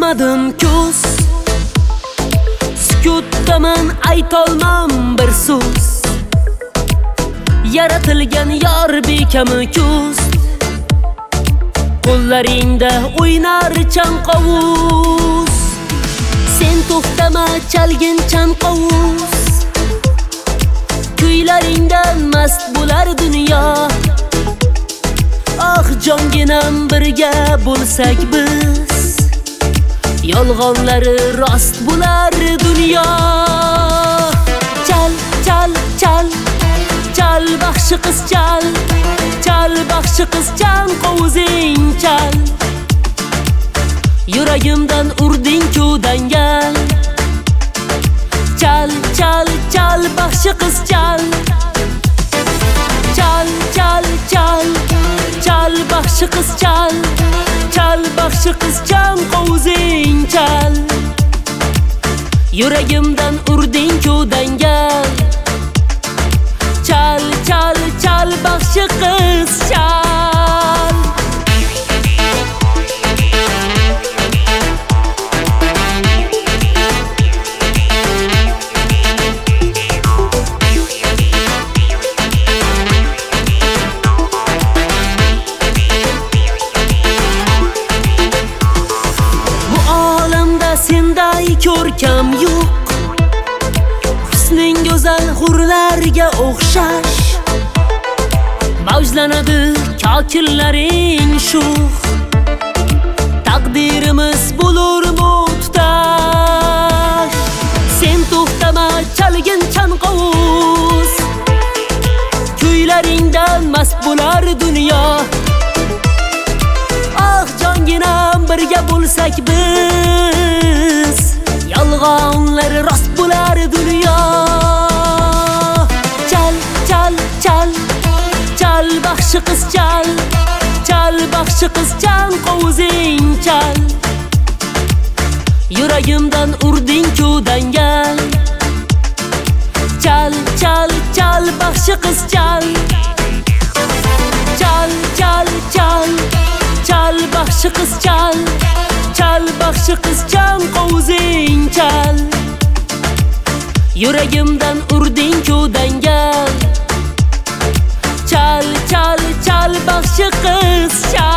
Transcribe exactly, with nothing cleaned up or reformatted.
ko'rmadim ko'z, sukutdaman aytolmam bir so'z. Yaratilgan yor bekami ko'z, qo'llaringda o'ynar chanqovuz. Sen to'xtama chalgin chanqovuz, kuylaringdan mast bo'lar dunyo. Ah jonginam birga bo'lsak biz, yolg'onlari rost bo'lar dunyo. Chal chal chal chal baxshi qiz chal, chal baxshi qiz chanqovuzing chal. Yuragimdan urding-ku dangal, chal chal chal baxshi qiz chal. Chal chal chal chal baxshi qiz chal, chal baxshi qiz chanqovuzing chal. Yuragimdan urding-ku dangal, chal chal chal baxshi qiz chal. Senday ko'rkam yo'q, husning go'zal hurlarga o'xshash. Mavjlanadi kokillaring sho'x, taqdirimiz bo'lurmi tutash. Sen to'xtama chalgin chanqovuz, kuylaringdan mast bo'lar dunyo. Ah jonginam birga bo'lsak biz, yolg'onlari rost bo'lar dunyo. Chal chal chal chal baxshi qiz chal, chal baxshi qiz chanqovuzing chal. Yuragimdan urding-ku dangal, chal chal chal baxshi qiz chal. Chal chal chal chal baxshi qiz chal, chal baxshi qiz chanqovuzing chal. Yuragimdan urding-ku dangal, chal chal chal baxshi qiz chal.